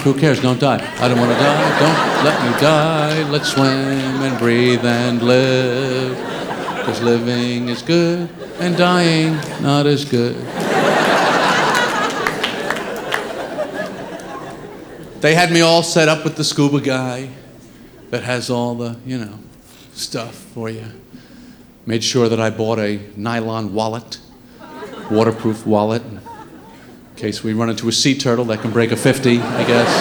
Who cares? Don't die. I don't want to die. Don't let me die. Let's swim and breathe and live. 'Cause living is good and dying not as good. They had me all set up with the scuba guy that has all the, stuff for you. Made sure that I bought a nylon wallet, waterproof wallet, in case we run into a sea turtle that can break a 50, I guess.